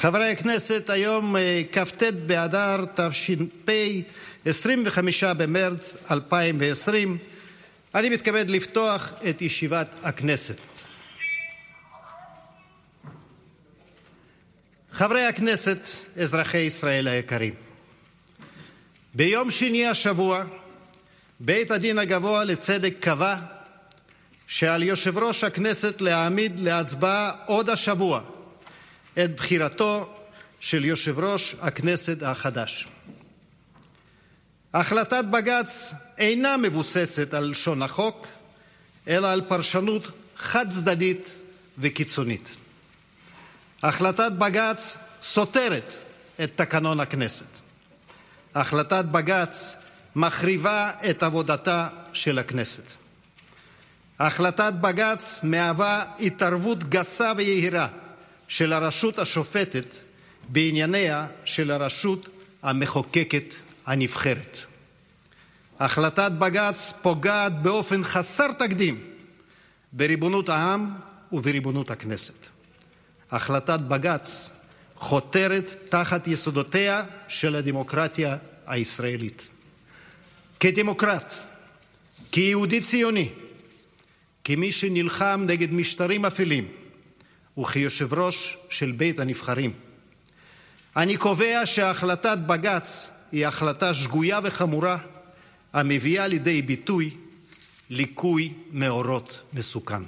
חברי הכנסת, היום כ"ט באדר תש"פ, 25 במרץ 2020. אני מתכבד לפתוח את ישיבת הכנסת. חברי הכנסת, אזרחי ישראל היקרים, ביום שני השבוע בית הדין הגבוה לצדק קבע שעל יושב ראש הכנסת להעמיד להצבעה עוד השבוע את בחירתו של יושב ראש הכנסת החדש. החלטת בג"ץ אינה מבוססת על לשון החוק, אלא על פרשנות חד-צדדית וקיצונית. החלטת בג"ץ סותרת את תקנון הכנסת. החלטת בג"ץ מחריבה את עבודתה של הכנסת. החלטת בג"ץ מהווה התערבות גסה ויהירה של הרשות השופטת בענייניה של הרשות המחוקקת הנבחרת. החלטת בג"ץ פוגעת באופן חסר תקדים בריבונות העם ובריבונות הכנסת. החלטת בג"ץ חותרת תחת יסודותיה של הדמוקרטיה הישראלית. כדמוקרט, כיהודי ציוני, כמי שנלחם נגד משטרים אפלים וכיושב ראש של בית הנבחרים, אני קובע שהחלטת בג"ץ היא החלטה שגויה וחמורה המביאה לידי ביטוי ליקוי מאורות מסוכן.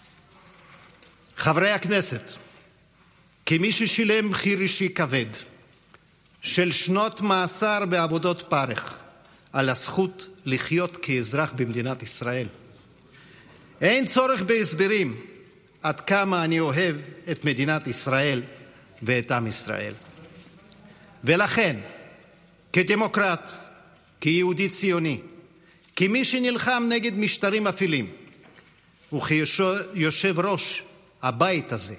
חברי הכנסת, כמי ששילם מחיר אישי כבד של שנות מאסר בעבודות פרך על הזכות לחיות כאזרח במדינת ישראל, אין צורך בהסברים עד כמה אני אוהב את מדינת ישראל ואת עם ישראל. ולכן, כדמוקרט, כיהודי ציוני, כמי שנלחם נגד משטרים אפלים, וכיושב ראש הבית הזה,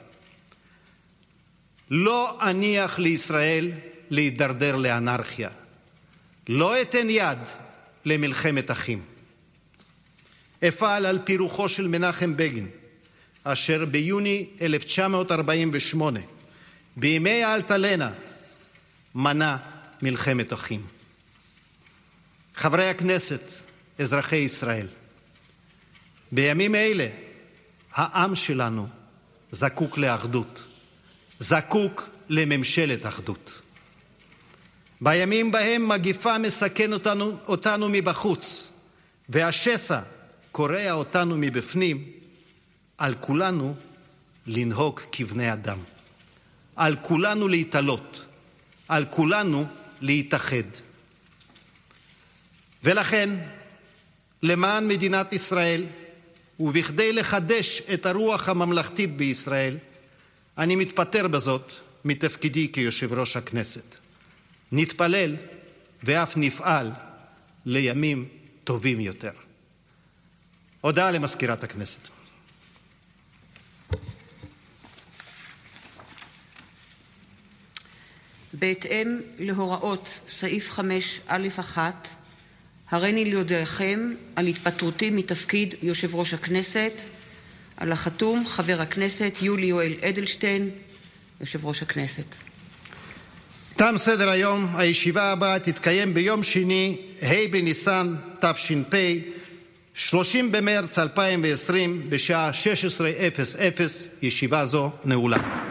לא אניח לישראל להידרדר לאנרכיה. לא אתן יד למלחמת אחים. אפעל על פי רוחו של מנחם בגין, אשר ביוני 1948, בימי האלטלנה, מנע מלחמת אחים. חברי הכנסת, אזרחי ישראל, בימים אלה העם שלנו זקוק לאחדות, זקוק לממשלת אחדות. בימים בהם מגפה מסכנת אותנו מבחוץ והשסע קורע אותנו מבפנים, על כולנו לנהוג כבני אדם, על כולנו להתעלות, על כולנו להתאחד. ולכן, למען מדינת ישראל ובכדי לחדש את הרוח הממלכתית בישראל, אני מתפטר בזאת מתפקידי כיושב ראש הכנסת. נתפלל ואף נפעל לימים טובים יותר. הודעה למזכירת הכנסת. בהתאם להוראות סעיף 5(א)(1), הריני להודיעכם על התפטרותי מתפקיד יושב ראש הכנסת. על החתום, חבר הכנסת יולי יואל אדלשטיין, יושב ראש הכנסת. תם סדר היום. הישיבה הבאה תתקיים ביום שני, ה' בניסן תש"פ, 30 במרץ 2020, בשעה 16:00. ישיבה זו נעולה.